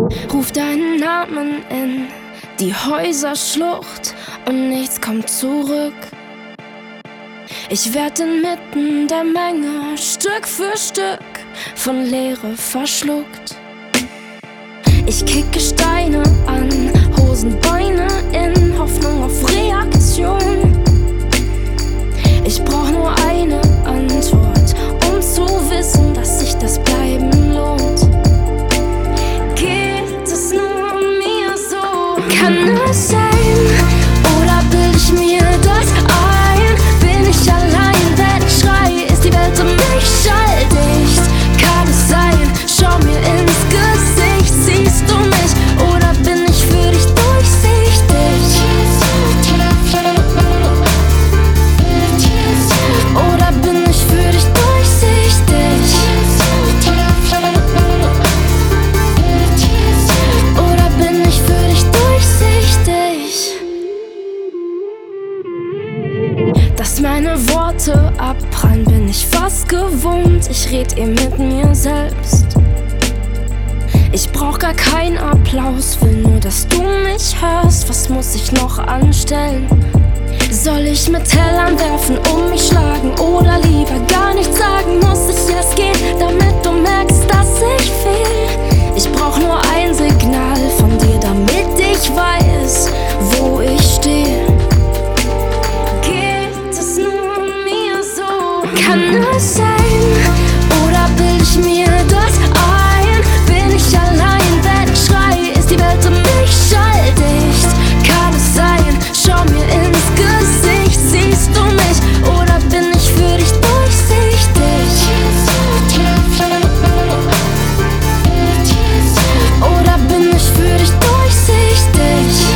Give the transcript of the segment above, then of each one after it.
Ruf deinen Namen in die Häuserschlucht und nichts kommt zurück. Ich werd inmitten der Menge Stück für Stück von Leere verschluckt. Ich kicke Steine an Hosenbeine in Hoffnung auf Reaktion. Ich brauch nur eine Antwort, um zu wissen, dass sich das Bleiben lohnt. Geht es nur mir so? Kann es sein? Oder bild ich mir das ein? Bin ich allein, wenn ich schrei? Ist die Welt um mich schalldicht? Kann es sein? Schau mir ins Gesicht. Siehst du mich? Oder bin ich für dich durchsichtig? Oder bin ich für dich durchsichtig? Oder bin ich für dich durchsichtig? Dass meine Worte abprallen, bin ich fast gewohnt. Ich red mit mir selbst. Ich brauch gar keinen Applaus, will nur, dass du mich hörst. Was muss ich noch anstellen? Soll ich mit Tellern werfen, um mich schlagen? Oder lieber gar nichts sagen? Muss ich erst gehen, damit du merkst, dass ich fehl? Ich brauch nur ein Signal von dir, damit ich weiß, wo ich stehe. Geht es nur mir so? Kann es sein? Oder bild ich mir das ein? Bin ich allein, wenn ich schrei? Ist die Welt um mich schalldicht? Kann es sein? Schau mir ins Gesicht. Siehst du mich? Oder bin ich für dich durchsichtig? Oder bin ich für dich durchsichtig?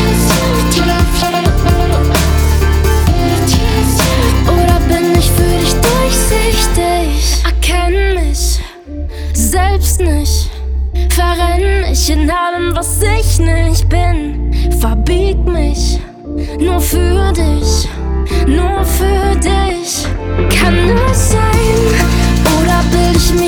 Oder bin ich für dich durchsichtig? Erkenn mich selbst nicht. Verrenn mich in allem, was ich nicht bin. Verbieg mich nur für dich, nur für dich. Kann es sein? Oder bild ich